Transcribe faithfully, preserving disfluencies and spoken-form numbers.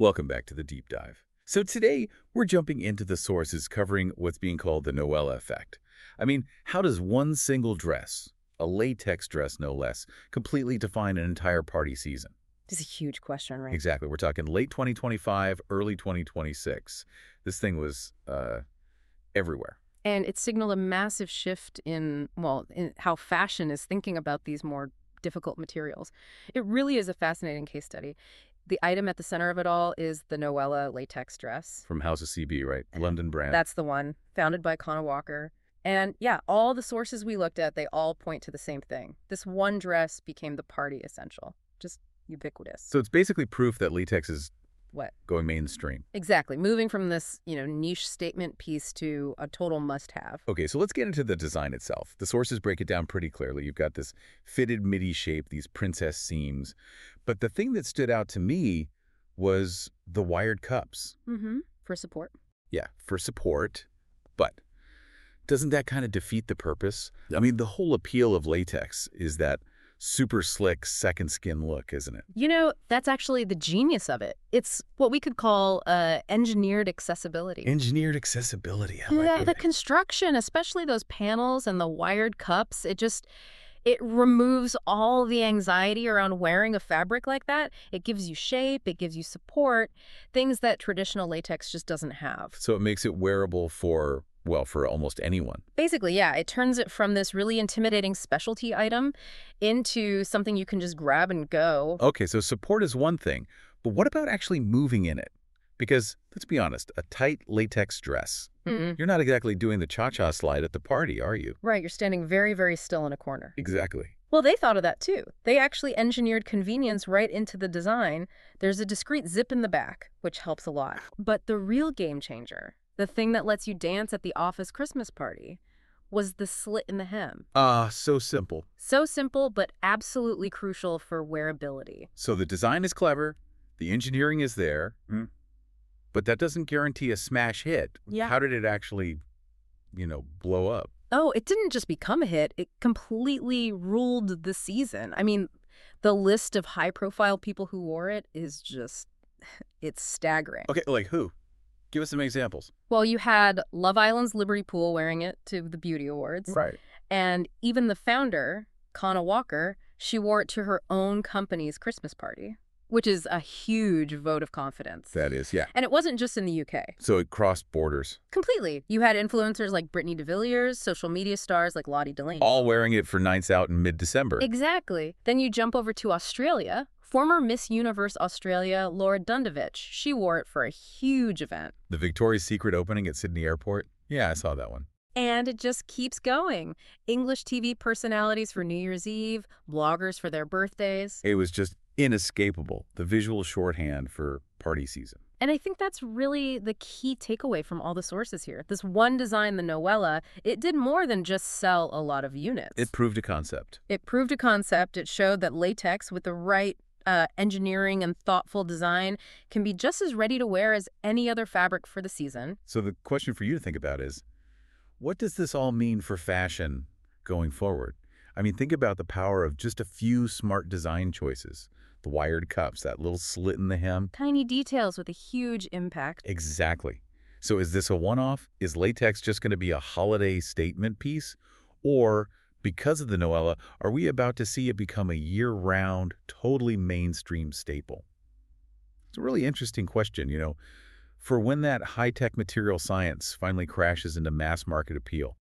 Welcome back to the deep dive. So today, we're jumping into the sources covering what's being called the Noella effect. I mean, how does one single dress, a latex dress no less, completely define an entire party season? This is a huge question, right? Exactly. We're talking late twenty twenty-five, early twenty twenty-six. This thing was uh, everywhere. And it signaled a massive shift in, well, in how fashion is thinking about these more difficult materials. It really is a fascinating case study. The item at the center of it all is the Noella latex dress. From House of C B, right? London brand. That's the one, founded by Conor Walker. And yeah, all the sources we looked at, they all point to the same thing. This one dress became the party essential, just ubiquitous. So it's basically proof that latex is What? going mainstream. Exactly. Moving from this, you know, niche statement piece to a total must-have. Okay, so let's get into the design itself. The sources break it down pretty clearly. You've got this fitted midi shape, these princess seams. But the thing that stood out to me was the wired cups. Mm-hmm. For support. Yeah, for support. But doesn't that kind of defeat the purpose? I mean, the whole appeal of latex is that super slick second skin look, isn't it? You know, that's actually the genius of it. It's what we could call uh, engineered accessibility. Engineered accessibility. I Yeah, like the it. construction, especially those panels and the wired cups, it just, it removes all the anxiety around wearing a fabric like that. It gives you shape, it gives you support, things that traditional latex just doesn't have. So it makes it wearable for, well, for almost anyone. Basically, yeah, it turns it from this really intimidating specialty item into something you can just grab and go. Okay, so support is one thing, but what about actually moving in it? Because, let's be honest, a tight latex dress, Mm-mm. you're not exactly doing the cha-cha slide at the party, are you? Right, you're standing very, very still in a corner. Exactly. Well, they thought of that too. They actually engineered convenience right into the design. There's a discreet zip in the back, which helps a lot. But the real game changer, the thing that lets you dance at the office Christmas party, was the slit in the hem. Ah, so simple. So simple, but absolutely crucial for wearability. So the design is clever, the engineering is there, but that doesn't guarantee a smash hit. Yeah. How did it actually, you know, blow up? Oh, it didn't just become a hit. It completely ruled the season. I mean, the list of high-profile people who wore it is just, it's staggering. Okay, like who? Give us some examples. Well, you had Love Island's Liberty Poole wearing it to the beauty awards. Right. And even the founder, Conor Walker, she wore it to her own company's Christmas party, which is a huge vote of confidence. That is, yeah. And it wasn't just in the U K. So it crossed borders. Completely. You had influencers like Brittany de Villiers, social media stars like Lottie Delaney. All wearing it for nights out in mid-December. Exactly. Then you jump over to Australia. Former Miss Universe Australia, Laura Dundovich, she wore it for a huge event. The Victoria's Secret opening at Sydney Airport? Yeah, I saw that one. And it just keeps going. English T V personalities for New Year's Eve, bloggers for their birthdays. It was just inescapable, the visual shorthand for party season. And I think that's really the key takeaway from all the sources here. This one design, the Noella, it did more than just sell a lot of units. It proved a concept. It proved a concept. It showed that latex with the right uh, engineering and thoughtful design can be just as ready to wear as any other fabric for the season. So the question for you to think about is, what does this all mean for fashion going forward? I mean, think about the power of just a few smart design choices. The wired cups, that little slit in the hem. Tiny details with a huge impact. Exactly. So is this a one-off? Is latex just going to be a holiday statement piece? Or, because of the Noella, are we about to see it become a year-round, totally mainstream staple? It's a really interesting question, you know, for when that high-tech material science finally crashes into mass market appeal.